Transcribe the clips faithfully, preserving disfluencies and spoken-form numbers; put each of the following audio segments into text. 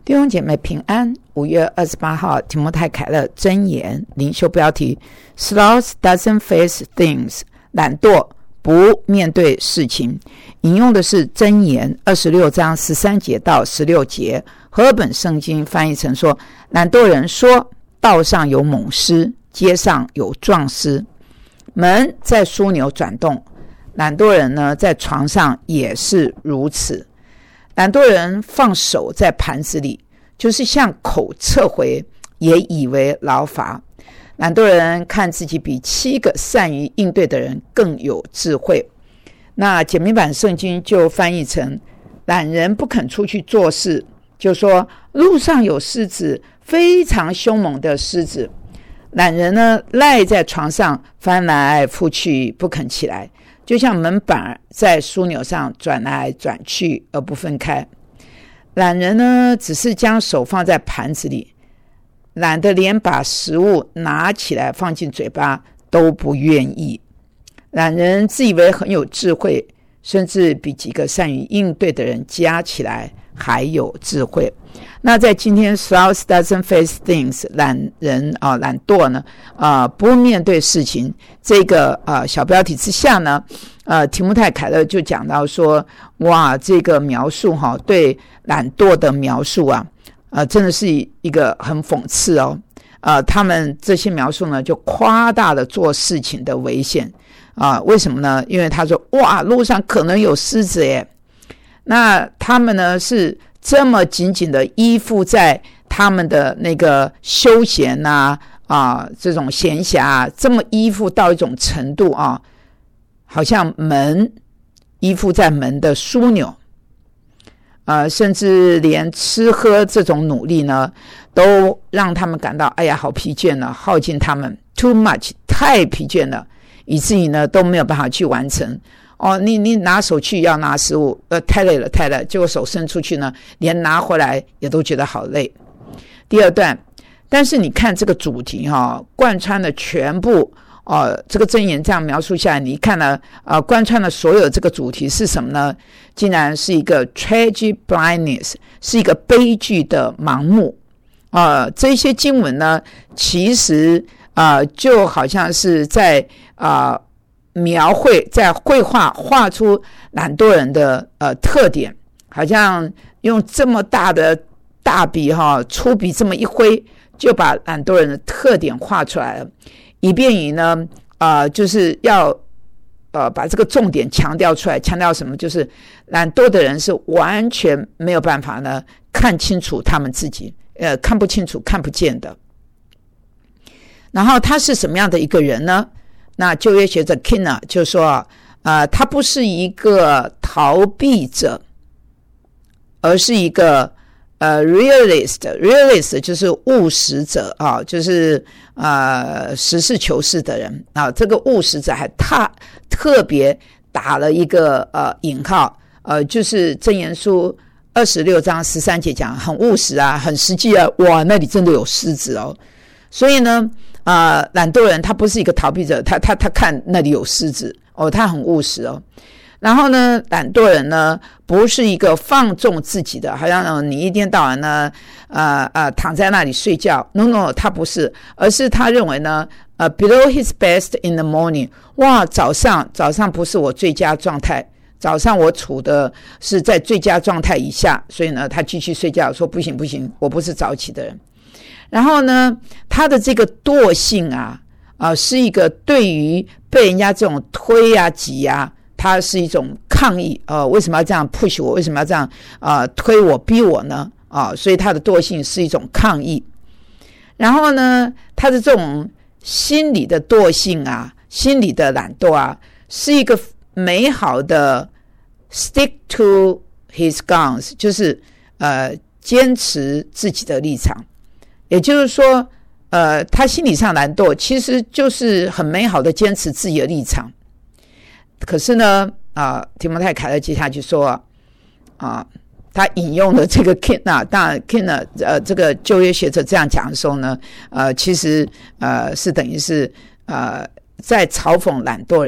弟兄姐妹平安。五月二十八号，提摩太凯勒箴言灵修标题 Sloth doesn't face things， 懒惰不面对事情。引用的是箴言二十六章十三节到十六节，和合本圣经翻译成说，懒惰人说，道上有猛狮，街上有壮狮，门在枢纽转动。懒惰人呢，在床上也是如此。懒惰人放手在盘子里，就是向口撤回，也以为劳乏。懒惰人看自己比七个善于应对的人更有智慧。那简明版圣经就翻译成，懒人不肯出去做事，就说路上有狮子，非常凶猛的狮子。懒人呢，赖在床上翻来覆去，不肯起来，就像门板在枢纽上转来转去而不分开。懒人呢，只是将手放在盘子里，懒得连把食物拿起来放进嘴巴都不愿意。懒人自以为很有智慧，甚至比几个善于应对的人加起来还有智慧。那在今天 Sloth doesn't face things， 懒人啊，懒惰呢啊，不面对事情这个啊小标题之下呢，呃，提摩太凯勒就讲到说，哇，这个描述哈、啊，对懒惰的描述啊，呃，真的是一个很讽刺哦。呃，他们这些描述呢，就夸大了做事情的危险啊、呃。为什么呢？因为他说，哇，路上可能有狮子耶。那他们呢是这么紧紧的依附在他们的那个休闲啊啊这种闲暇、啊，这么依附到一种程度啊，好像门依附在门的枢纽，呃，甚至连吃喝这种努力呢，都让他们感到哎呀好疲倦了，耗尽他们 too much， 太疲倦了，以至于呢都没有办法去完成。哦，你你拿手去要拿食物，呃，太累了，太累了，结果手伸出去呢，连拿回来也都觉得好累。第二段，但是你看这个主题哈、哦，贯穿了全部哦，这个箴言这样描述下来，你看了啊、呃，贯穿了所有这个主题是什么呢？竟然是一个 tragic blindness， 是一个悲剧的盲目。啊、呃，这些经文呢，其实啊、呃，就好像是在啊。呃描绘在绘画画出懒惰人的呃特点，好像用这么大的大笔哈粗笔这么一挥，就把懒惰人的特点画出来了，以便于呢呃就是要呃把这个重点强调出来，强调什么？就是懒惰的人是完全没有办法呢看清楚他们自己，呃看不清楚看不见的。然后他是什么样的一个人呢？那旧约学者 Kinner 就说，呃，他不是一个逃避者，而是一个呃 realist，realist 就是务实者啊，就是呃实事求是的人啊。这个务实者还特特别打了一个呃引号，呃，就是箴言书二十六章十三节讲很务实啊，很实际啊，哇，那里真的有狮子哦。所以呢。啊、呃，懒惰人他不是一个逃避者，他他他看那里有狮子哦，他很务实哦。然后呢，懒惰人呢不是一个放纵自己的，好像、呃、你一天到晚呢，呃呃躺在那里睡觉。No no， 他不是，而是他认为呢，呃 ，below his best in the morning， 哇，早上早上不是我最佳状态，早上我处的是在最佳状态以下，所以呢，他继续睡觉，说不行不行，我不是早起的人。然后呢，他的这个惰性啊，啊、呃，是一个对于被人家这种推啊、挤啊，他是一种抗议。呃，为什么要这样 push 我？为什么要这样啊、呃、推我、逼我呢？啊、呃，所以他的惰性是一种抗议。然后呢，他的这种心理的惰性啊，心理的懒惰啊，是一个美好的 stick to his guns， 就是呃坚持自己的立场。也就是说，呃，他心理上懒惰，其实就是很美好的坚持自己的立场。可是呢，啊、呃，提摩太凯勒接下去说啊、呃，他引用了这个 Kinner， 当然 Kinner 呃，这个旧约学者这样讲的时候呢，呃，其实呃是等于是呃在嘲讽懒惰人啊，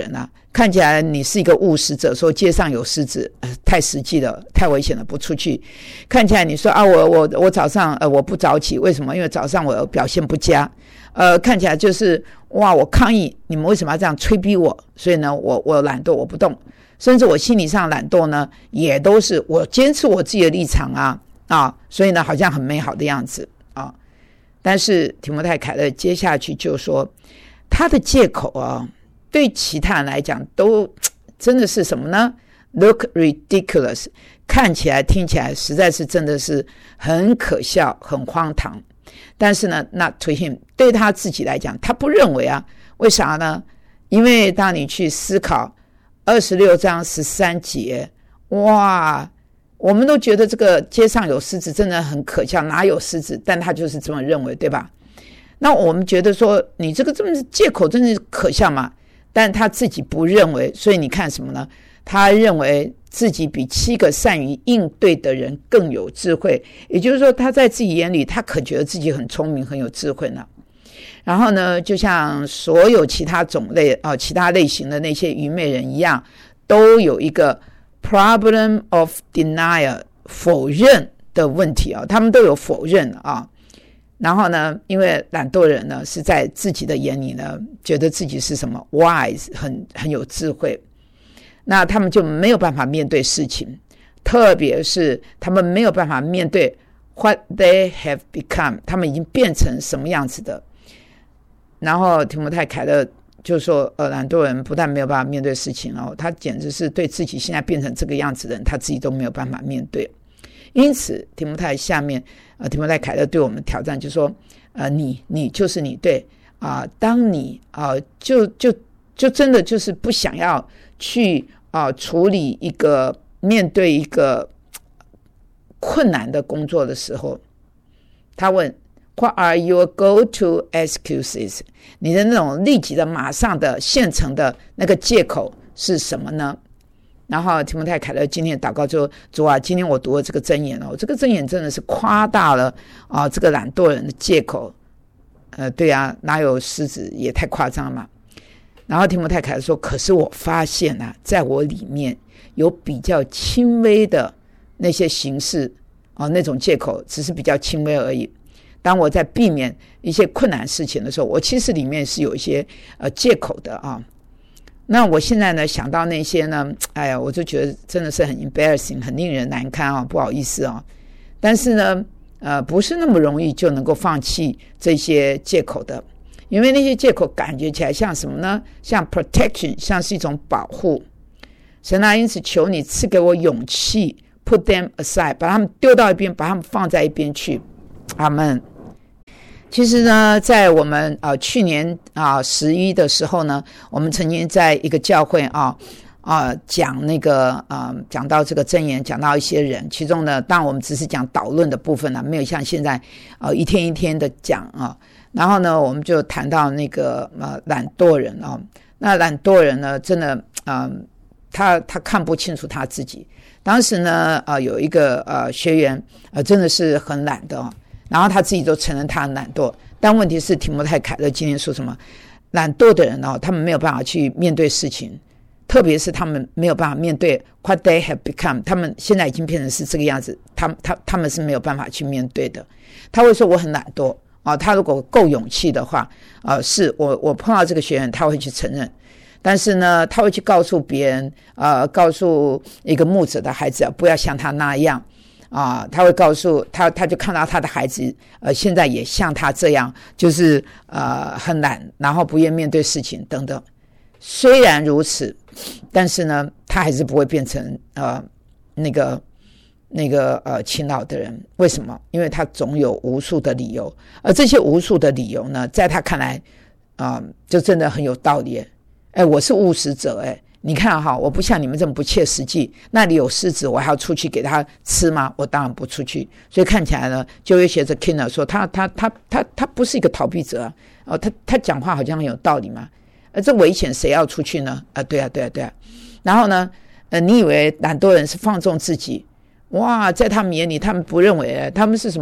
看起来你是一个务实者，说街上有狮子、呃、太实际了，太危险了，不出去。看起来你说啊，我我我早上呃我不早起，为什么？因为早上我表现不佳。呃，看起来就是哇，我抗议，你们为什么要这样催逼我？所以呢，我我懒惰，我不动，甚至我心理上懒惰呢，也都是我坚持我自己的立场啊啊，所以呢，好像很美好的样子啊。但是提摩太凯勒接下去就说，他的借口啊，对其他人来讲都真的是什么呢 ？Look ridiculous， 看起来听起来实在是真的是很可笑，很荒唐。但是呢 ，not to him， 对他自己来讲，他不认为啊。为啥呢？因为当你去思考二十六章十三节，哇，我们都觉得这个街上有狮子真的很可笑，哪有狮子？但他就是这么认为，对吧？那我们觉得说你这个这么借口真的是可笑吗？但他自己不认为，所以你看什么呢？他认为自己比七个善于应对的人更有智慧，也就是说他在自己眼里他可觉得自己很聪明很有智慧呢。然后呢，就像所有其他种类、呃、其他类型的那些愚昧人一样，都有一个 problem of denial 否认的问题啊，他们都有否认啊。然后呢，因为懒惰人呢是在自己的眼里呢，觉得自己是什么 wise， 很很有智慧，那他们就没有办法面对事情，特别是他们没有办法面对 what they have become， 他们已经变成什么样子的。然后提摩太凯勒就说，呃，懒惰人不但没有办法面对事情哦，他简直是对自己现在变成这个样子的人，他自己都没有办法面对。因此提摩太下面呃，提摩太凯勒对我们挑战就是说，呃，你你就是你，对啊、呃，当你啊、呃、就就就真的就是不想要去啊、呃、处理一个面对一个困难的工作的时候，他问 What are your go-to excuses？ 你的那种立即的马上的现成的那个借口是什么呢？然后提摩太凯勒今天祷告就说，主啊，今天我读了这个箴言哦，这个箴言真的是夸大了啊、呃、这个懒惰人的借口。呃，对啊，哪有狮子也太夸张嘛。然后提摩太凯勒说，可是我发现啊，在我里面有比较轻微的那些形式啊、呃，那种借口只是比较轻微而已。当我在避免一些困难事情的时候，我其实里面是有一些呃借口的啊。那我现在呢想到那些呢，哎呀，我就觉得真的是很 embarrassing， 很令人难堪啊，不好意思啊。但是呢，呃，不是那么容易就能够放弃这些借口的，因为那些借口感觉起来像什么呢？像 protection， 像是一种保护。神啊，因此求你赐给我勇气 ，put them aside， 把他们丢到一边，把他们放在一边去。阿们。其实呢，在我们呃去年啊十一的时候呢，我们曾经在一个教会啊啊讲那个啊讲到这个箴言，讲到一些人，其中呢，当然我们只是讲导论的部分呢、啊，没有像现在呃一天一天的讲啊。然后呢，我们就谈到那个呃懒惰人啊，那懒惰人呢，真的啊、呃，他他看不清楚他自己。当时呢，呃有一个呃学员呃真的是很懒的啊。然后他自己都承认他很懒惰，但问题是提摩太凯勒今天说什么？懒惰的人哦，他们没有办法去面对事情，特别是他们没有办法面对 what they have become， 他们现在已经变成是这个样子，他他他们是没有办法去面对的。他会说我很懒惰啊、哦，他如果够勇气的话，呃，是我我碰到这个学员，他会去承认。但是呢，他会去告诉别人，呃，告诉一个牧者的孩子，不要像他那样。啊，他会告诉他，他就看到他的孩子，呃，现在也像他这样，就是呃很懒，然后不愿面对事情等等。虽然如此，但是呢，他还是不会变成呃那个那个呃勤劳的人。为什么？因为他总有无数的理由，而这些无数的理由呢，在他看来，啊、呃，就真的很有道理。哎，我是务实者，哎。你看哈，我不像你们这么不切实际。那里有狮子，我还要出去给他吃吗？我当然不出去。所以看起来呢，就会学着 Kinner 说他他他他他不是一个逃避者啊。哦，他他讲话好像很有道理嘛。呃，这危险谁要出去呢？啊，对啊对啊对啊。然后呢，呃，你以为懒惰人是放纵自己？哇，在他们眼里，他们不认为，他们是什么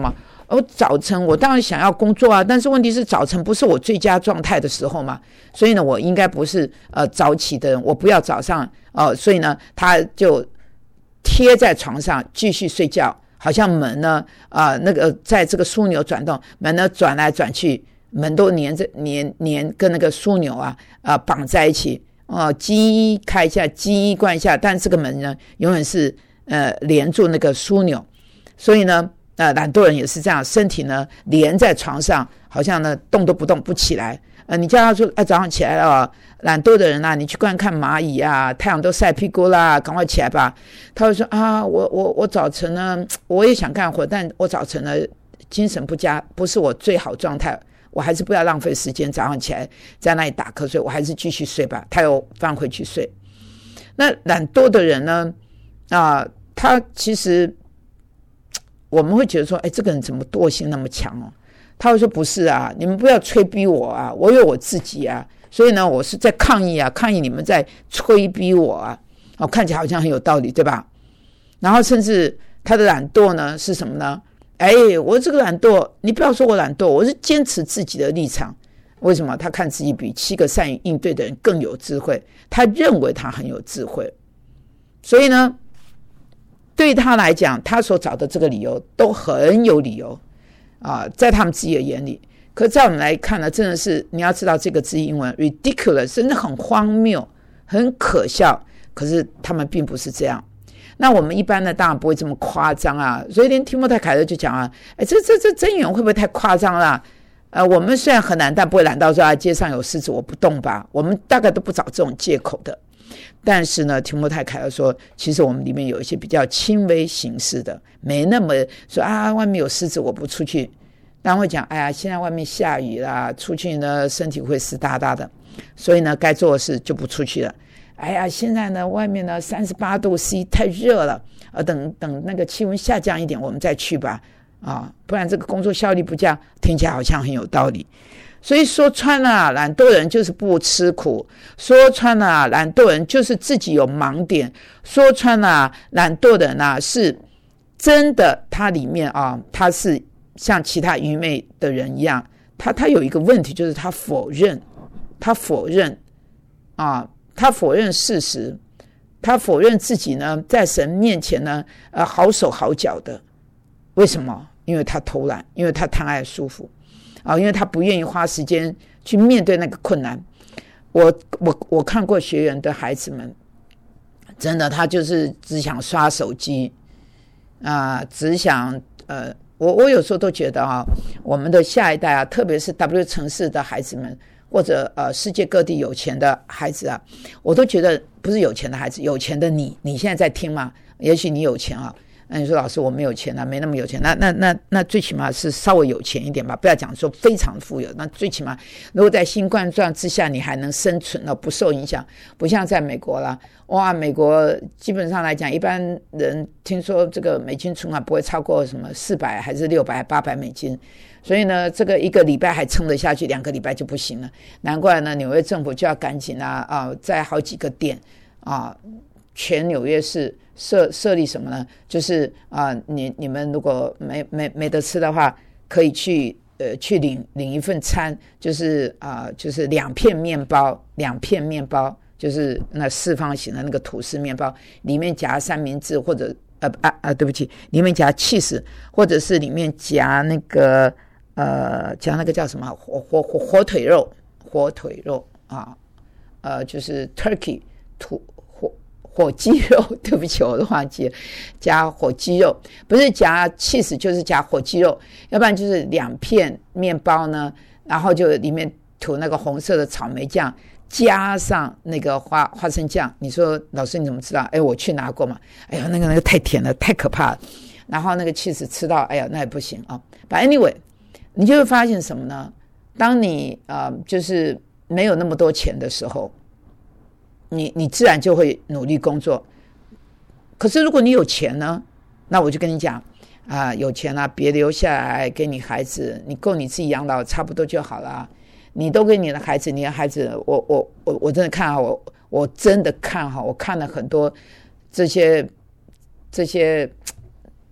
哦，早晨我当然想要工作啊，但是问题是早晨不是我最佳状态的时候嘛，所以呢，我应该不是呃早起的人，我不要早上哦、呃，所以呢，他就贴在床上继续睡觉，好像门呢啊、呃、那个在这个枢纽转动，门呢转来转去，门都粘着粘粘跟那个枢纽啊啊、呃、绑在一起哦，机开一下，机关一下，但这个门呢永远是呃连住那个枢纽，所以呢。呃，懒惰人也是这样，身体呢连在床上，好像呢动都不动不起来。呃，你叫他说，哎、呃，早上起来了、哦，懒惰的人啊，你去观看蚂蚁啊，太阳都晒屁股啦，赶快起来吧。他会说啊，我我我早晨呢，我也想干活，但我早晨呢精神不佳，不是我最好状态，我还是不要浪费时间，早上起来在那里打瞌睡，我还是继续睡吧。他又翻回去睡。那懒惰的人呢，啊、呃，他其实。我们会觉得说，哎，这个人怎么惰性那么强哦？他会说不是啊，你们不要催逼我啊，我有我自己啊，所以呢，我是在抗议啊，抗议你们在催逼我啊。哦，看起来好像很有道理，对吧？然后甚至他的懒惰呢是什么呢？哎，我这个懒惰，你不要说我懒惰，我是坚持自己的立场。为什么？他看自己比七个善于应对的人更有智慧，他认为他很有智慧，所以呢。对他来讲，他所找的这个理由都很有理由啊，在他们自己的眼里。可在我们来看呢，真的是你要知道这个字英文 ridiculous， 真的很荒谬，很可笑。可是他们并不是这样。那我们一般呢，当然不会这么夸张啊。所以连提摩太凯勒就讲啊，哎，这这这箴言会不会太夸张了？呃，我们虽然很懒，但不会懒到说啊，街上有狮子我不动吧。我们大概都不找这种借口的。但是呢，提摩太凯勒说，其实我们里面有一些比较轻微形式的，没那么说啊，外面有狮子我不出去。当然会讲，哎呀，现在外面下雨啦，出去呢身体会湿哒哒的，所以呢该做的事就不出去了。哎呀，现在呢外面呢三十八度 C 太热了，呃，等等那个气温下降一点我们再去吧，啊，不然这个工作效率不降，听起来好像很有道理。所以说穿了、啊、懒惰人就是不吃苦，说穿了、啊、懒惰人就是自己有盲点，说穿了、啊、懒惰的人啊是真的他里面啊他是像其他愚昧的人一样，他他有一个问题，就是他否认他否认啊他否认事实，他否认自己呢在神面前呢呃好手好脚的。为什么？因为他偷懒，因为他贪爱舒服啊，因为他不愿意花时间去面对那个困难。我我我看过学员的孩子们，真的他就是只想刷手机啊、呃，只想呃，我我有时候都觉得啊，我们的下一代啊，特别是 W 城市的孩子们，或者呃世界各地有钱的孩子啊，我都觉得不是有钱的孩子，有钱的你，你现在在听吗？也许你有钱啊。那你说老师我没有钱啊，没那么有钱，那那那那最起码是稍微有钱一点吧，不要讲说非常富有，那最起码如果在新冠状之下你还能生存了，不受影响，不像在美国啦，哇，美国基本上来讲，一般人听说这个美金存款不会超过什么四百还是六百八百美金，所以呢，这个一个礼拜还撑得下去，两个礼拜就不行了，难怪呢，纽约政府就要赶紧啊啊，在好几个点啊，全纽约市。设设立什么呢？就是啊、呃，你你们如果没没没得吃的话，可以去呃去领领一份餐，就是啊、呃、就是两片面包，两片面包就是那四方形的那个吐司面包，里面夹三明治或者呃啊啊对不起，里面夹 cheese， 或者是里面夹那个呃夹那个叫什么火火火火腿肉，火腿肉啊呃就是 turkey 土。火鸡肉，对不起，我都忘记了，加火鸡肉，不是夹 cheese 就是夹火鸡肉，要不然就是两片面包呢，然后就里面涂那个红色的草莓酱，加上那个花花生酱。你说老师你怎么知道？哎，我去拿过嘛。哎呀，那个那个太甜了，太可怕了。然后那个 cheese 吃到，哎呀，那也不行啊。But anyway， 你就会发现什么呢？当你呃就是没有那么多钱的时候。你你自然就会努力工作，可是如果你有钱呢，那我就跟你讲啊，有钱啊，别留下来给你孩子，你够你自己养老差不多就好了。你都给你的孩子，你的孩子，我我我我真的看好我，我真的看好，我看了很多这些这些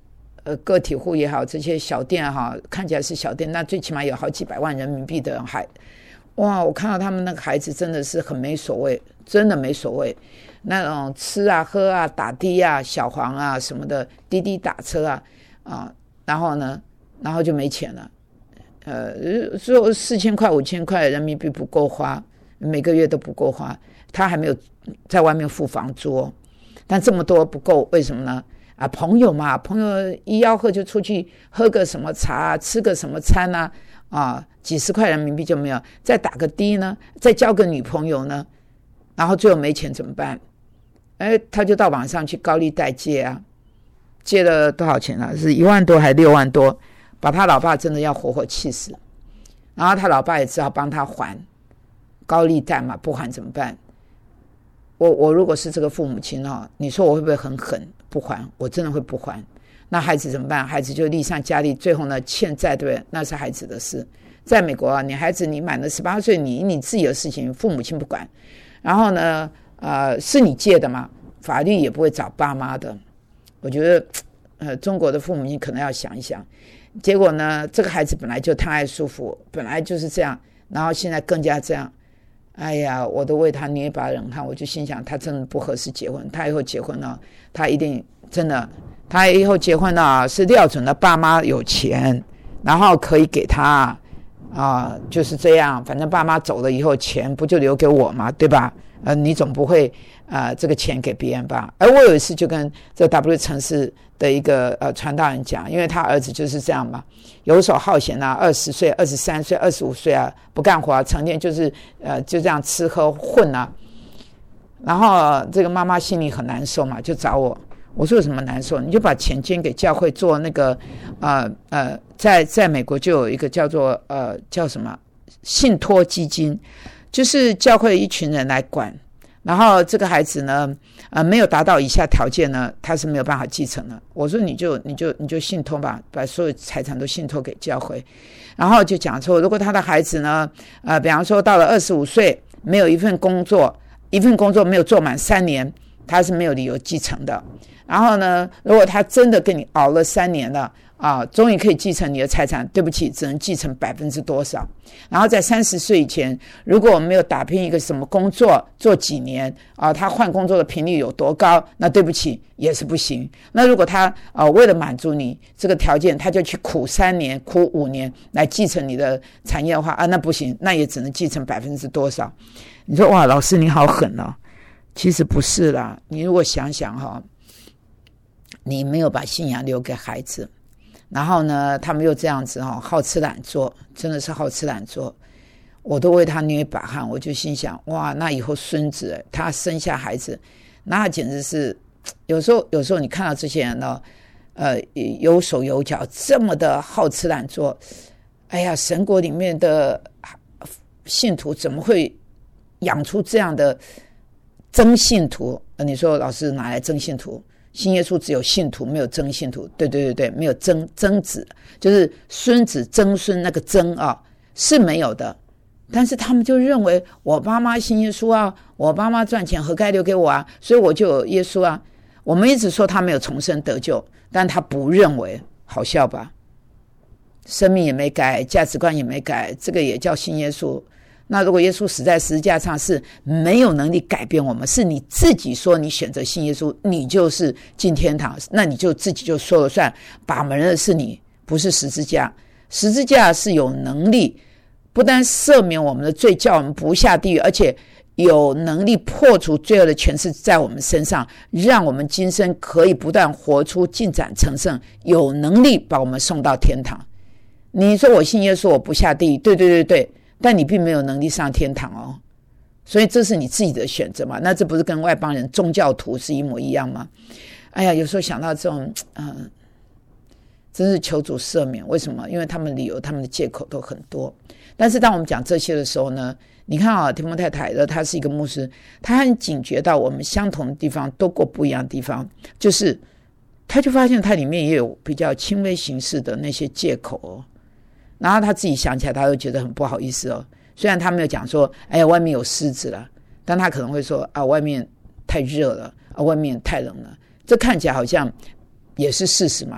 呃个体户也好，这些小店哈，看起来是小店，那最起码有好几百万人民币的人还，哇！我看到他们那个孩子真的是很没所谓，真的没所谓。那种吃啊、喝啊、打的啊、小黄啊什么的，滴滴打车啊啊，然后呢，然后就没钱了。呃，说四千块、五千块人民币不够花，每个月都不够花，他还没有在外面付房租哦。但这么多不够，为什么呢？啊，朋友嘛，朋友一吆喝就出去喝个什么茶，吃个什么餐啊，啊，几十块人民币就没有，再打个的呢，再交个女朋友呢，然后最后没钱怎么办？哎，他就到网上去高利贷借啊，借了多少钱啊？是一万多还六万多，把他老爸真的要活活气死。然后他老爸也只好帮他还高利贷嘛，不还怎么办？我我如果是这个父母亲哦，你说我会不会很狠不还？我真的会不还。那孩子怎么办？孩子就力上加力，最后呢欠债，对不对？那是孩子的事。在美国啊，你孩子你满了十八岁，你你自己的事情父母亲不管。然后呢，呃，是你借的嘛，法律也不会找爸妈的。我觉得，呃，中国的父母亲可能要想一想。结果呢，这个孩子本来就贪爱舒服，本来就是这样，然后现在更加这样。哎呀，我都为他捏一把冷汗，我就心想他真的不合适结婚，他以后结婚了，他一定真的，他以后结婚了是料准了爸妈有钱，然后可以给他啊、呃，就是这样，反正爸妈走了以后钱不就留给我嘛，对吧？呃，你总不会呃这个钱给别人吧？而我有一次就跟这 W 城市的一个呃传道人讲，因为他儿子就是这样嘛，游手好闲啊，二十岁、二十三岁、二十五岁啊，不干活啊，成天就是呃就这样吃喝混啊。然后这个妈妈心里很难受嘛，就找我。我说有什么难受？你就把钱捐给教会做那个呃呃，在在美国就有一个叫做呃叫什么信托基金，就是教会一群人来管。然后这个孩子呢，呃，没有达到以下条件呢，他是没有办法继承的。我说你就你就你就信托吧，把所有财产都信托给教会。然后就讲说，如果他的孩子呢，呃，比方说到了二十五岁，没有一份工作，一份工作没有做满三年，他是没有理由继承的。然后呢，如果他真的跟你熬了三年了啊，终于可以继承你的财产，对不起，只能继承百分之多少。然后在三十岁以前，如果我们没有打拼一个什么工作做几年啊，他换工作的频率有多高，那对不起也是不行。那如果他啊为了满足你这个条件，他就去苦三年苦五年来继承你的产业的话啊，那不行，那也只能继承百分之多少。你说哇，老师你好狠哦。其实不是啦，你如果想想哈、哦，你没有把信仰留给孩子，然后呢，他们又这样子哈、哦，好吃懒做，真的是好吃懒做。我都为他捏一把汗，我就心想，哇，那以后孙子他生下孩子，那简直是，有时候有时候你看到这些人呢，呃，有手有脚，这么的好吃懒做，哎呀，神国里面的信徒怎么会养出这样的真信徒？呃，你说老师哪来真信徒？信耶稣只有信徒，没有真信徒。对对对对，没有真真子，就是孙子曾孙那个曾啊是没有的。但是他们就认为我爸妈信耶稣啊，我爸妈赚钱何该留给我啊，所以我就有耶稣啊。我们一直说他没有重生得救，但他不认为，好笑吧？生命也没改，价值观也没改，这个也叫信耶稣。那如果耶稣死在十字架上是没有能力改变我们，是你自己说你选择信耶稣，你就是进天堂，那你就自己就说了算，把门的是你，不是十字架。十字架是有能力不但赦免我们的罪，叫我们不下地狱，而且有能力破除罪恶的权势在我们身上，让我们今生可以不断活出进展成圣，有能力把我们送到天堂。你说我信耶稣我不下地狱，对对对对，但你并没有能力上天堂哦，所以这是你自己的选择嘛？那这不是跟外邦人宗教徒是一模一样吗？哎呀，有时候想到这种，嗯、呃，真是求主赦免。为什么？因为他们理由、他们的借口都很多。但是当我们讲这些的时候呢，你看啊，提摩太凯勒他是一个牧师，他很警觉到我们相同的地方都过不一样的地方，就是他就发现他里面也有比较轻微形式的那些借口哦。然后他自己想起来，他会觉得很不好意思哦。虽然他没有讲说，哎呀，外面有狮子了，但他可能会说啊，外面太热了，啊，外面太冷了。这看起来好像也是事实嘛。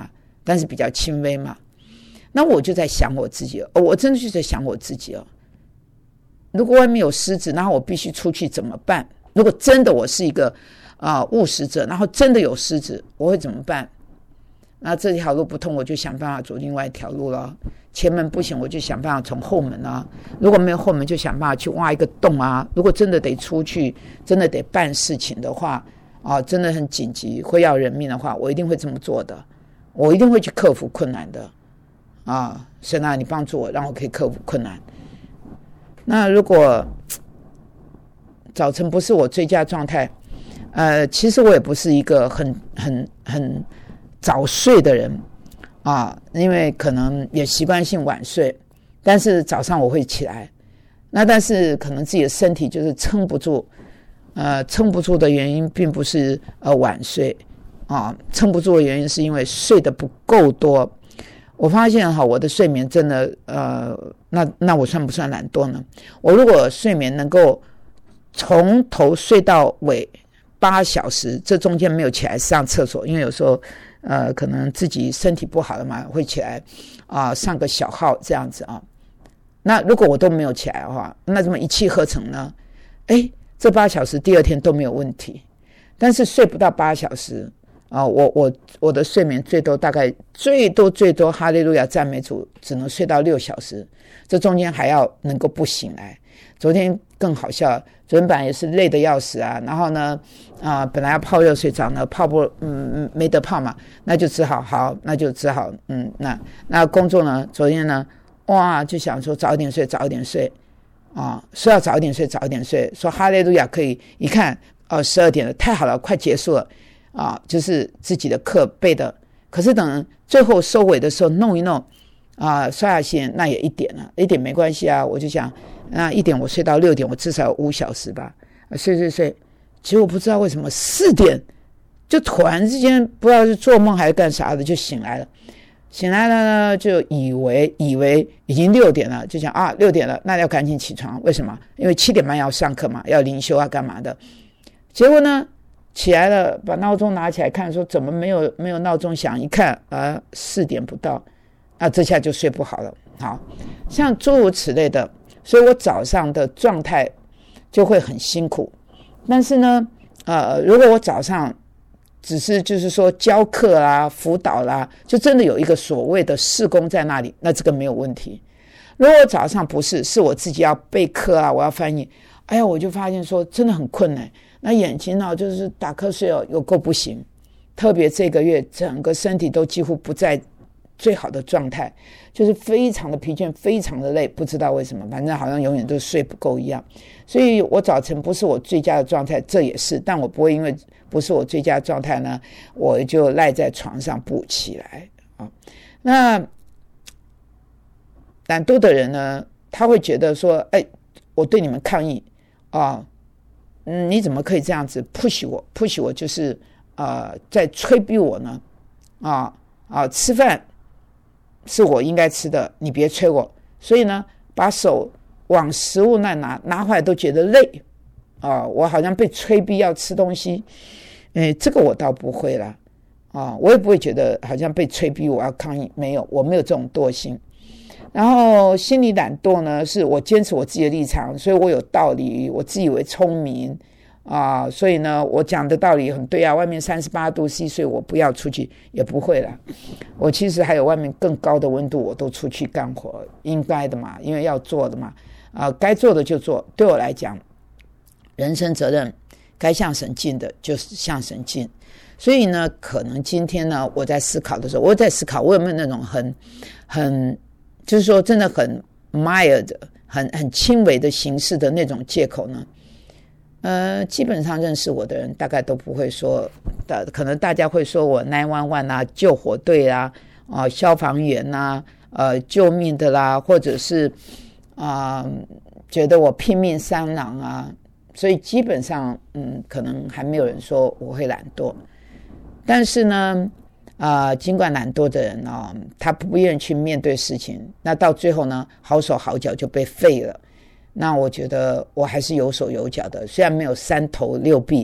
但是比较轻微嘛。那我就在想我自己，哦，我真的就在想我自己哦。如果外面有狮子，然后我必须出去怎么办？如果真的我是一个啊、呃、务实者，然后真的有狮子，我会怎么办？那这条路不通，我就想办法走另外一条路了。前门不行，我就想办法从后门啊。如果没有后门，就想办法去挖一个洞啊。如果真的得出去，真的得办事情的话，啊，真的很紧急，会要人命的话，我一定会这么做的。我一定会去克服困难的。啊，神啊，你帮助我，让我可以克服困难。那如果早晨不是我最佳状态，呃，其实我也不是一个很很很早睡的人啊，因为可能也习惯性晚睡，但是早上我会起来。那但是可能自己的身体就是撑不住，呃，撑不住的原因并不是呃晚睡啊，撑不住的原因是因为睡得不够多。我发现哈，我的睡眠真的呃，那那我算不算懒惰呢？我如果睡眠能够从头睡到尾八小时，这中间没有起来上厕所，因为有时候呃可能自己身体不好了嘛，会起来啊、呃、上个小号这样子啊。那如果我都没有起来的话，那这么一气呵成呢？哎，这八小时第二天都没有问题。但是睡不到八小时。啊、哦，我我我的睡眠最多大概最多最多，哈利路亚赞美主，只能睡到六小时，这中间还要能够不醒来。昨天更好笑，昨天本来也是累得要死啊，然后呢，啊、呃，本来要泡热水澡呢，泡不嗯没得泡嘛，那就只好好，那就只好嗯那那工作呢，昨天呢，哇，就想说早一点睡，早一点睡啊，说要早一点睡，早一点睡，说哈利路亚可以，一看哦十二点了，太好了，快结束了。啊，就是自己的课背的，可是等最后收尾的时候弄一弄，啊，刷牙洗脸那也一点了，一点没关系啊。我就想，那一点我睡到六点，我至少有五小时吧，啊、睡睡睡。结果不知道为什么四点就突然之间不知道是做梦还是干啥的就醒来了，醒来了呢就以为以为已经六点了，就想啊六点了，那要赶紧起床。为什么？因为七点半要上课嘛，要灵修啊干嘛的。结果呢？起来了，把闹钟拿起来看，说怎么没有没有闹钟响？一看啊，四点不到，啊，这下就睡不好了。好，像诸如此类的，所以我早上的状态就会很辛苦。但是呢，呃，如果我早上只是就是说教课啦、辅导啦，就真的有一个所谓的事工在那里，那这个没有问题。如果我早上不是，是我自己要备课啊，我要翻译，哎呀，我就发现说真的很困难。那眼睛呢、哦，就是打瞌睡哦，有够不行。特别这个月，整个身体都几乎不在最好的状态，就是非常的疲倦，非常的累，不知道为什么，反正好像永远都睡不够一样。所以我早晨不是我最佳的状态，这也是，但我不会因为不是我最佳的状态呢，我就赖在床上不起来啊。那懒惰的人呢，他会觉得说，哎，我对你们抗议啊。嗯，你怎么可以这样子 push 我 push 我就是呃在催逼我呢？啊啊，吃饭是我应该吃的，你别催我。所以呢，把手往食物那拿，拿回来都觉得累啊，我好像被催逼要吃东西。哎，这个我倒不会啦，啊，我也不会觉得好像被催逼我要抗议，没有，我没有这种惰性。然后心理懒惰呢，是我坚持我自己的立场，所以我有道理，我自以为聪明啊、呃，所以呢，我讲的道理很对啊。外面三十八度 C， 所以我不要出去，也不会啦。我其实还有外面更高的温度，我都出去干活，应该的嘛，因为要做的嘛，啊、呃，该做的就做。对我来讲，人生责任该向神尽的，就是向神尽。所以呢，可能今天呢，我在思考的时候，我在思考我有没有那种很很。就是说真的很 mild 很很轻微的形式的那种借口呢，呃，基本上认识我的人大概都不会说的，可能大家会说我九一一啊，救火队啊，啊消防员啊，呃救命的啦，或者是啊、呃、觉得我拼命三郎啊，所以基本上嗯可能还没有人说我会懒惰，但是呢啊、呃，尽管懒惰的人哦，他不愿意去面对事情，那到最后呢，好手好脚就被废了。那我觉得我还是有手有脚的，虽然没有三头六臂，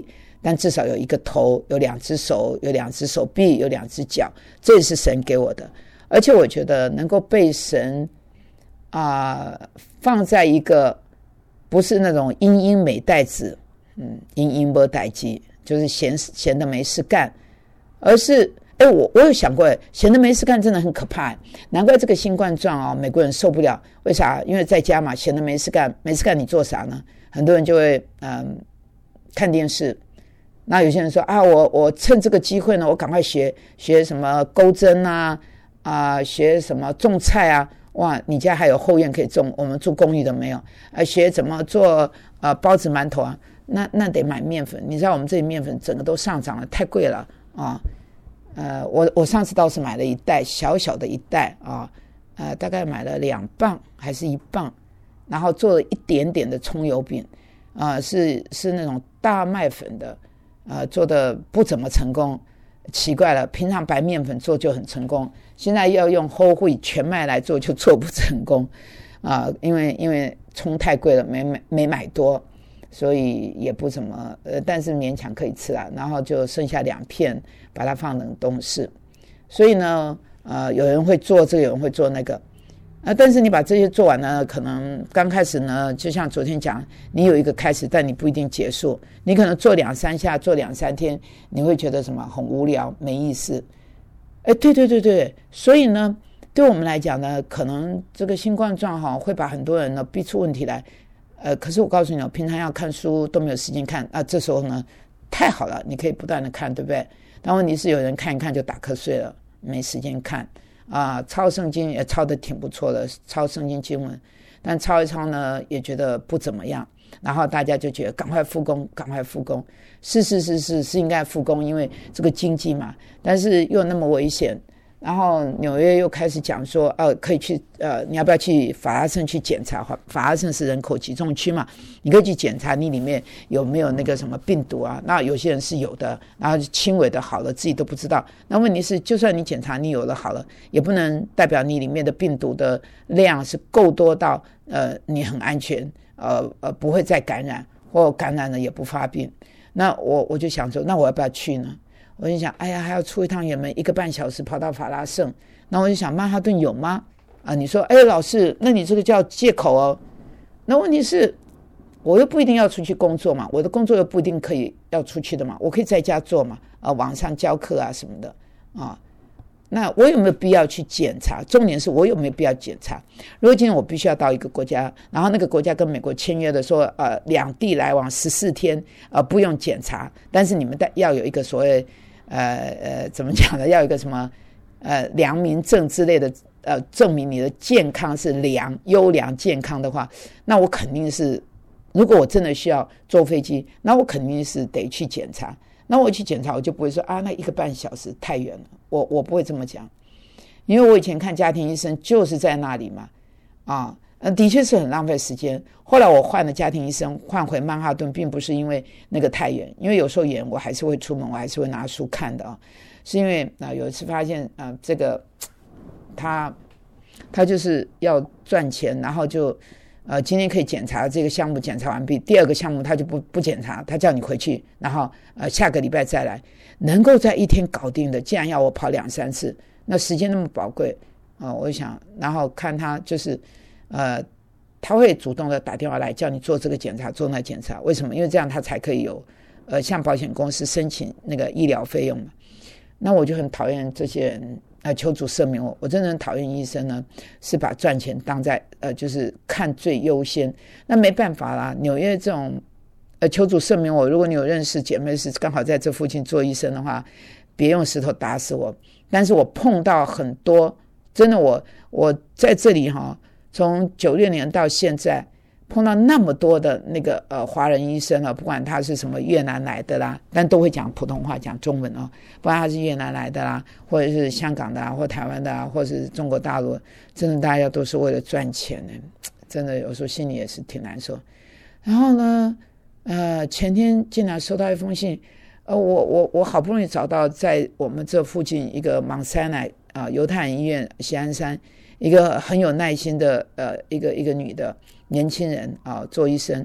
但至少有一个头，有两只手，有两只手臂，有两只脚，这是神给我的。而且我觉得能够被神啊、呃、放在一个不是那种阴阴美代子，嗯，阴阴没代际，就是闲闲的没事干，而是哎，我我有想过，闲的没事干真的很可怕，难怪这个新冠状啊，美国人受不了。为啥？因为在家嘛，闲的没事干，没事干你做啥呢？很多人就会嗯看电视。那有些人说啊，我我趁这个机会呢，我赶快学学什么钩针啊，啊，学什么种菜啊。哇，你家还有后院可以种，我们住公寓的没有。啊，学怎么做呃包子馒头啊，那那得买面粉。你知道我们这里面粉整个都上涨了，太贵了啊。呃，我我上次倒是买了一袋小小的一袋啊，呃，大概买了两磅还是一磅，然后做了一点点的葱油饼，啊、呃，是是那种大麦粉的。呃，做的不怎么成功，奇怪了。平常白面粉做就很成功，现在要用 whole wheat 全麦来做就做不成功，啊、呃，因为因为葱太贵了，没买没买多，所以也不怎么呃，但是勉强可以吃啦。然后就剩下两片，把它放冷冻室。所以呢，呃，有人会做这个，有人会做那个。啊，但是你把这些做完呢，可能刚开始呢，就像昨天讲，你有一个开始，但你不一定结束。你可能做两三下，做两三天，你会觉得什么很无聊、没意思。哎，对对对对，所以呢，对我们来讲呢，可能这个新冠状哈会把很多人呢逼出问题来。呃，可是我告诉你，平常要看书都没有时间看啊，这时候呢，太好了，你可以不断的看，对不对？但问题是有人看一看就打瞌睡了，没时间看。啊，抄圣经也抄得挺不错的，抄圣经经文，但抄一抄呢，也觉得不怎么样。然后大家就觉得赶快复工，赶快复工。是是是是是应该复工，因为这个经济嘛，但是又那么危险。然后纽约又开始讲说，呃，可以去，呃，你要不要去法拉盛去检查？法拉盛是人口集中区嘛，你可以去检查你里面有没有那个什么病毒啊？那有些人是有的，然后轻微的好了，自己都不知道。那问题是，就算你检查你有了好了，也不能代表你里面的病毒的量是够多到，呃，你很安全，呃呃，不会再感染，或感染了也不发病。那我我就想说，那我要不要去呢？我就想，哎呀，还要出一趟远门，一个半小时跑到法拉盛。那我就想，曼哈顿有吗？啊，你说，哎，老师，那你这个叫借口哦。那问题是，我又不一定要出去工作嘛，我的工作又不一定可以要出去的嘛，我可以在家做嘛，啊，网上教课啊什么的啊。那我有没有必要去检查？重点是我有没有必要检查？如果今天我必须要到一个国家，然后那个国家跟美国签约的说，呃，两地来往十四天，呃，不用检查，但是你们要有一个所谓，呃呃，怎么讲呢？要有一个什么，呃，良民证之类的，呃，证明你的健康是良、优良健康的话，那我肯定是，如果我真的需要坐飞机，那我肯定是得去检查。那我去检查，我就不会说啊，那一个半小时太远了，我我不会这么讲，因为我以前看家庭医生就是在那里嘛，啊，的确是很浪费时间。后来我换了家庭医生，换回曼哈顿，并不是因为那个太远，因为有时候远我还是会出门，我还是会拿书看的啊，是因为啊有一次发现啊这个他他就是要赚钱，然后就。呃，今天可以检查这个项目检查完毕，第二个项目他就不不检查，他叫你回去，然后呃下个礼拜再来，能够在一天搞定的，既然要我跑两三次，那时间那么宝贵啊、呃，我想，然后看他就是呃他会主动的打电话来叫你做这个检查，做那检查，为什么？因为这样他才可以有呃向保险公司申请那个医疗费用嘛。那我就很讨厌这些人。呃，求主赦免我，我真的很讨厌医生呢，是把赚钱当在呃，就是看最优先。那没办法啦，纽约这种呃，求主赦免我。如果你有认识姐妹是刚好在这附近做医生的话，别用石头打死我。但是我碰到很多，真的我我在这里哈，从九六年到现在。碰到那么多的那个呃华人医生了，不管他是什么越南来的啦，但都会讲普通话讲中文哦，不管他是越南来的啦，或者是香港的啊，或台湾的啊，或者是中国大陆，真的大家都是为了赚钱呢，真的有时候心里也是挺难受。然后呢，呃，前天竟然收到一封信，呃，我我我好不容易找到在我们这附近一个芒塞奈啊犹太人医院西安山一个很有耐心的呃一个一个女的。年轻人啊，做医生，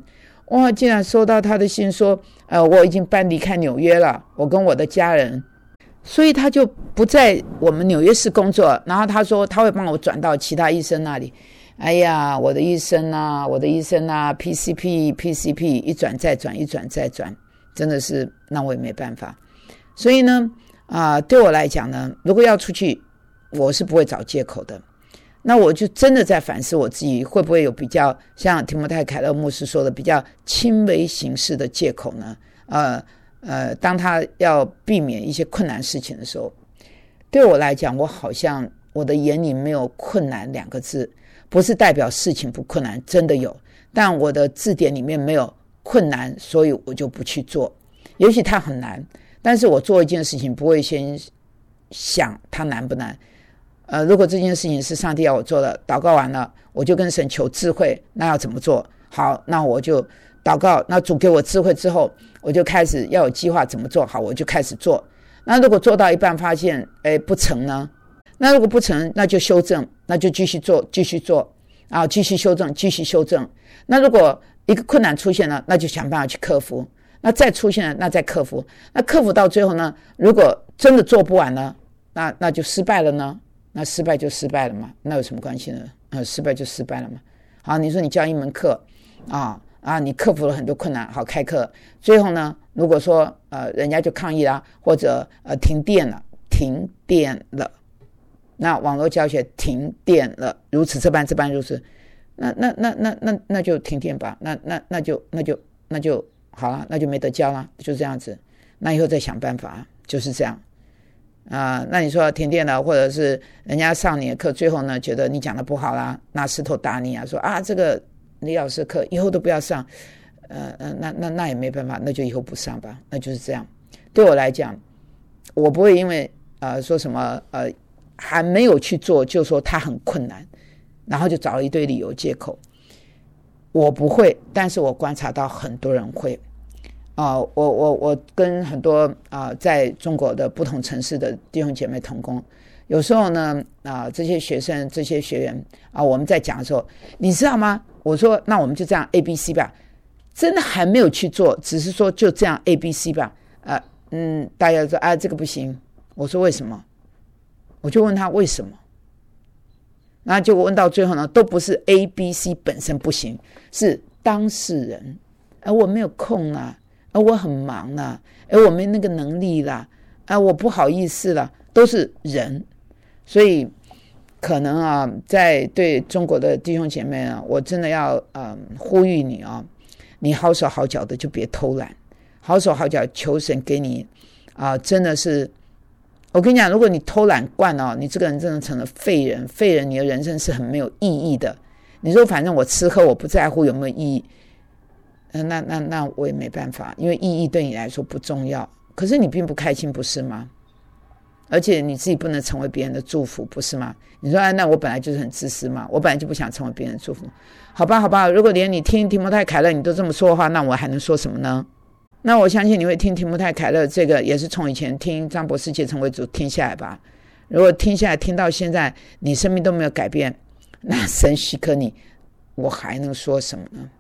哇，竟然收到他的信说，呃，我已经搬离开纽约了，我跟我的家人，所以他就不在我们纽约市工作。然后他说他会帮我转到其他医生那里。哎呀，我的医生啊，我的医生啊 ，P C P P C P 一转再转，一转再转，真的是那我也没办法。所以呢，啊、呃，对我来讲呢，如果要出去，我是不会找借口的。那我就真的在反思我自己，会不会有比较像提摩太凯勒牧师说的比较轻微形式的借口呢？呃呃，当他要避免一些困难事情的时候，对我来讲，我好像我的眼里没有困难两个字，不是代表事情不困难，真的有，但我的字典里面没有困难，所以我就不去做。也许它很难，但是我做一件事情不会先想它难不难。呃，如果这件事情是上帝要我做的，祷告完了，我就跟神求智慧，那要怎么做？好，那我就祷告，那主给我智慧之后，我就开始要有计划怎么做，好，我就开始做。那如果做到一半发现，哎，不成呢？那如果不成，那就修正，那就继续做，继续做，啊，继续修正，继续修正。那如果一个困难出现了，那就想办法去克服。那再出现了，那再克服。那克服到最后呢，如果真的做不完呢，那那就失败了呢？那失败就失败了嘛，那有什么关系呢？呃，失败就失败了嘛。好，你说你教一门课啊啊，你克服了很多困难，好开课，最后呢，如果说呃人家就抗议啦，或者呃停电了，停电了，那网络教学停电了，如此这般这般如此，那那那那那那就停电吧，那那那就那就那就好了，那就没得教了，就这样子。那以后再想办法，就是这样。啊、呃，那你说停电了，或者是人家上你的课，最后呢觉得你讲的不好啦，拿石头打你啊，说啊这个李老师课以后都不要上，呃呃，那那那也没办法，那就以后不上吧，那就是这样。对我来讲，我不会因为呃说什么呃还没有去做就说它很困难，然后就找了一堆理由借口。我不会，但是我观察到很多人会。啊、呃，我我我跟很多啊、呃，在中国的不同城市的弟兄姐妹同工，有时候呢啊、呃，这些学生、这些学员啊、呃，我们在讲的时候，你知道吗？我说那我们就这样 A B C 吧，真的还没有去做，只是说就这样 A B C 吧。啊、呃，嗯，大家说啊这个不行，我说为什么？我就问他为什么，那结果问到最后呢，都不是 A B C 本身不行，是当事人，而我没有空啊。而我很忙啦，而我没那个能力啦，啊，我不好意思啦，都是人。所以可能啊，在对中国的弟兄姐妹啊，我真的要嗯呼吁你啊，你好手好脚的就别偷懒，好手好脚求神给你啊，真的是，我跟你讲，如果你偷懒惯了，你这个人真的成了废人，废人你的人生是很没有意义的。你说反正我吃喝我不在乎有没有意义。呃、那那那我也没办法，因为意义对你来说不重要，可是你并不开心不是吗？而且你自己不能成为别人的祝福不是吗？你说、啊、那我本来就是很自私嘛，我本来就不想成为别人的祝福。好吧好吧，如果连你听提摩太凯勒你都这么说的话，那我还能说什么呢？那我相信你会听提摩太凯勒，这个也是从以前听张博士竭诚为主听下来吧。如果听下来听到现在你生命都没有改变，那神许可你，我还能说什么呢？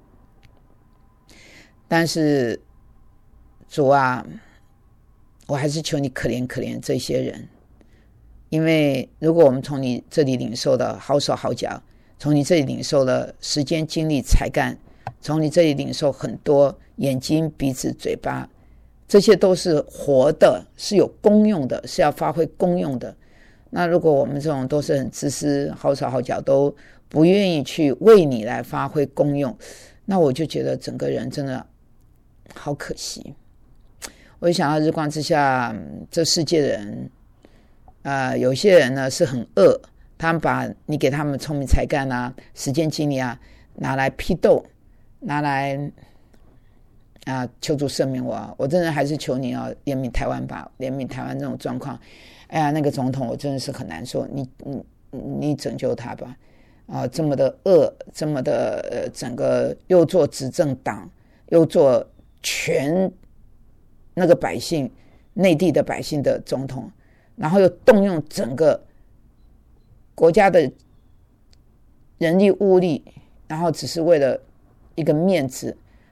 但是主啊，我还是求你可怜可怜这些人，因为如果我们从你这里领受的好手好脚，从你这里领受了时间精力才干，从你这里领受很多眼睛鼻子嘴巴，这些都是活的，是有功用的，是要发挥功用的。那如果我们这种都是很自私好手好脚，都不愿意去为你来发挥功用，那我就觉得整个人真的好可惜。我就想到日光之下这世界的人、呃、有些人呢是很恶，他们把你给他们聪明才干啊时间精力啊拿来批斗，拿来啊求主赦免我、啊、我真的还是求你啊怜悯台湾吧，怜悯台湾这种状况。哎呀那个总统我真的是很难受，你你你拯救他吧啊，这么的恶，这么的、呃、整个又做执政党又做全那个百姓内地的百姓的总统，然后又动用整个国家的人力物力，然后只是为了一个面子，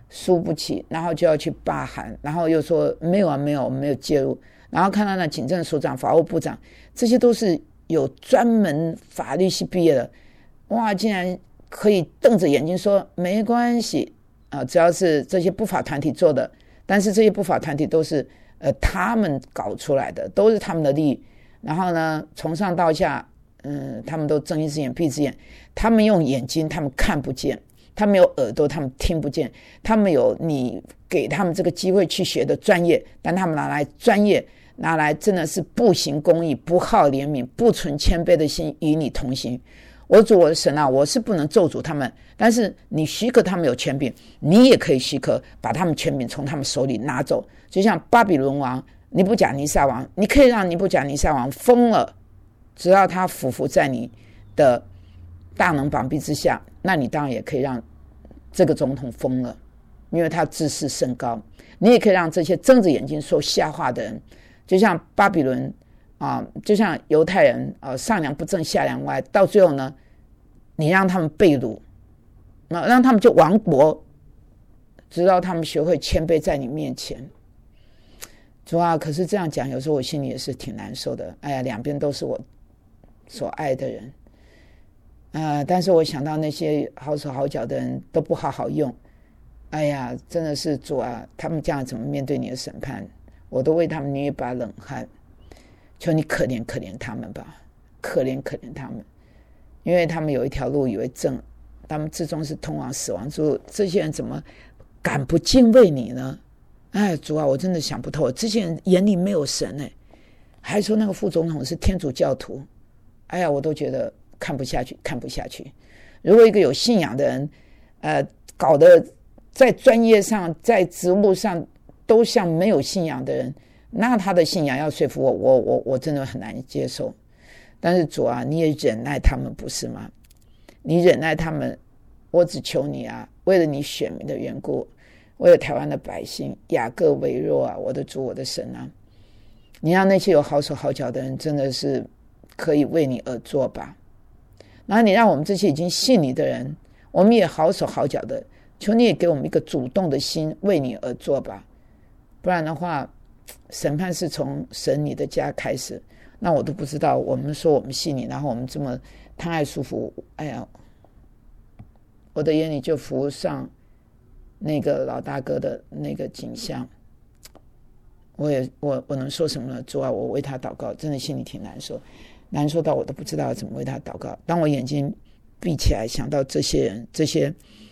输不起，然后就要去罢韩，然后又说没有啊没有我们没有介入，然后看到那警政署长法务部长，这些都是有专门法律系毕业的，哇竟然可以瞪着眼睛说没关系啊，只要是这些不法团体做的，但是这些不法团体都是呃他们搞出来的，都是他们的利益，然后呢从上到下嗯，他们都睁一只眼闭一只眼，他们用眼睛他们看不见，他们有耳朵他们听不见，他们有你给他们这个机会去学的专业，但他们拿来专业拿来真的是不行公义，不好怜悯，不存谦卑的心与你同行。我主我的神啊，我是不能咒诅他们，但是你许可他们有权柄，你也可以许可把他们权柄从他们手里拿走。就像巴比伦王尼布甲尼撒王，你可以让尼布甲尼撒王疯了，只要他俯伏在你的大能膀臂之下，那你当然也可以让这个总统疯了，因为他自视甚高。你也可以让这些睁着眼睛说瞎话的人，就像巴比伦啊，就像犹太人啊，上梁不正下梁歪，到最后呢，你让他们被掳，啊，让他们就亡国，直到他们学会谦卑在你面前。主啊，可是这样讲，有时候我心里也是挺难受的。哎呀，两边都是我所爱的人，呃，但是我想到那些好手好脚的人都不好好用，哎呀，真的是主啊，他们这样怎么面对你的审判？我都为他们捏一把冷汗。求你可怜可怜他们吧，可怜可怜他们，因为他们有一条路以为正，他们最终是通往死亡之路。这些人怎么敢不敬畏你呢？哎，主啊，我真的想不透，这些人眼里没有神哎，还说那个副总统是天主教徒，哎呀，我都觉得看不下去，看不下去。如果一个有信仰的人，呃，搞得在专业上、在职务上都像没有信仰的人，那他的信仰要说服我，我我我真的很难接受。但是主啊，你也忍耐他们，不是吗？你忍耐他们，我只求你啊，为了你选民的缘故，为了台湾的百姓，雅各为弱啊，我的主，我的神啊，你让那些有好手好脚的人真的是可以为你而做吧。然后你让我们这些已经信你的人，我们也好手好脚的，求你也给我们一个主动的心，为你而做吧。不然的话，审判是从神你的家开始，那我都不知道，我们说我们信你，然后我们这么贪爱舒服，哎呀，我的眼里就浮上那个老大哥的那个景象。我也我我能说什么呢？主啊，我为他祷告，真的心里挺难受，难受到我都不知道怎么为他祷告。当我眼睛闭起来，想到这些人，这些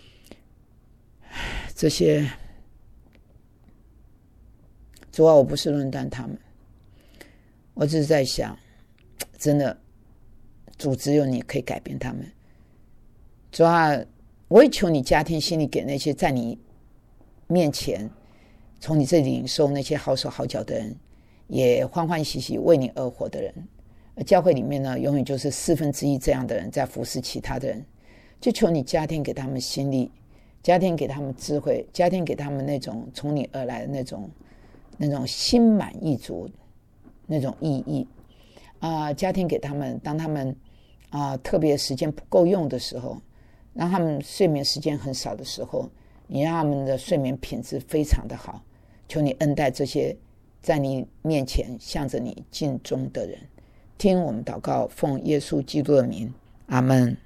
这些主啊，我不是论断他们，我只是在想，真的主只有你可以改变他们。主啊，我也求你加添心力给那些在你面前从你这里领受那些好手好脚的人，也欢欢喜喜为你而活的人。而教会里面呢，永远就是四分之一这样的人在服侍其他的人，就求你加添给他们心力，加添给他们智慧，加添给他们那种从你而来的那种那种心满意足那种意义啊、呃，加添给他们，当他们啊、呃、特别时间不够用的时候，让他们睡眠时间很少的时候，你让他们的睡眠品质非常的好。求你恩待这些在你面前向着你尽忠的人，听我们祷告，奉耶稣基督的名，阿们。